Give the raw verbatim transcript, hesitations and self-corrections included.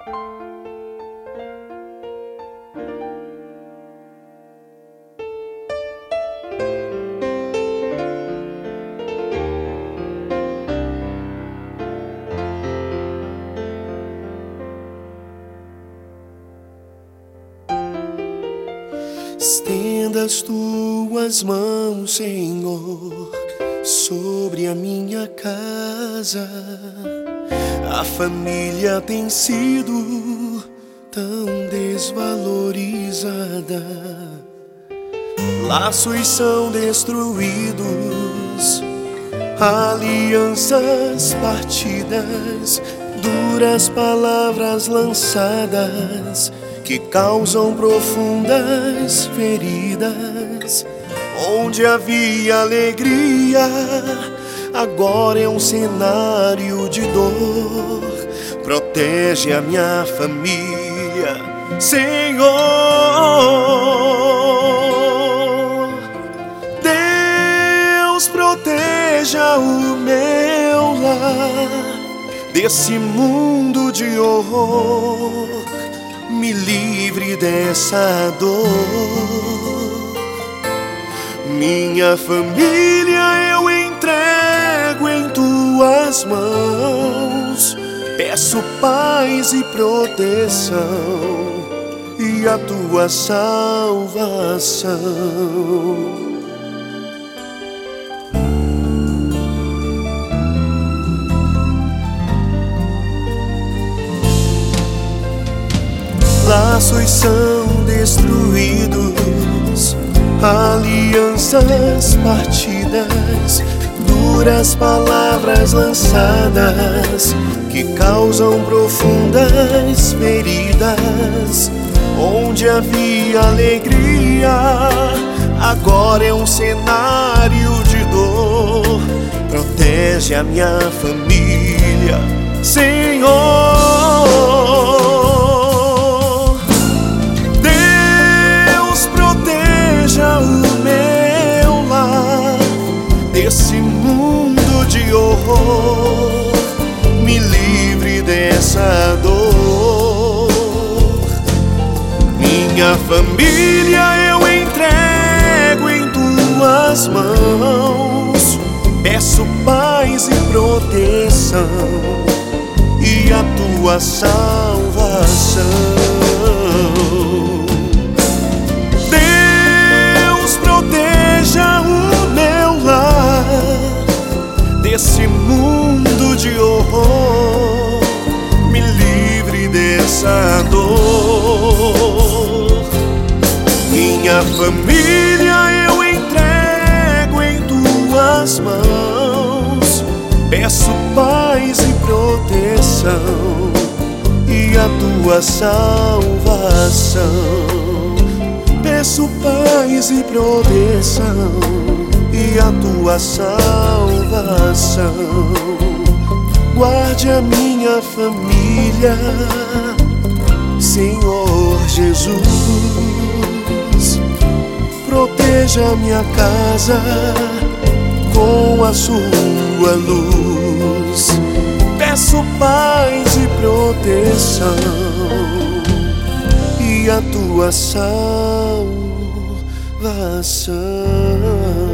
Estenda as tuas mãos, Senhor, sobre a minha casa. A família tem sido tão desvalorizada. Laços são destruídos, alianças partidas, duras palavras lançadas que causam profundas feridas. Onde havia alegria, agora é um cenário de dor. Protege a minha família, Senhor. Deus, proteja o meu lar desse mundo de horror. Me livre dessa dor. Minha família eu entrego em tuas mãos. Peço paz e proteção e a tua salvação. Laços são destruídos, alianças partidas, duras palavras lançadas que causam profundas feridas. Onde havia alegria, agora é um cenário de dor. Protege a minha família, Senhor. O meu lar desse mundo de horror. Me livre dessa dor. Minha família eu entrego em tuas mãos. Peço paz e proteção e a tua salvação. Proteja o meu lar desse mundo de horror. Me livre dessa dor. Minha família eu entrego em tuas mãos. Peço paz e proteção e a tua salvação. Peço paz e proteção e a tua salvação. Guarde a minha família, Senhor Jesus. Proteja a minha casa com a sua luz. Peço paz e proteção e a tua salvação.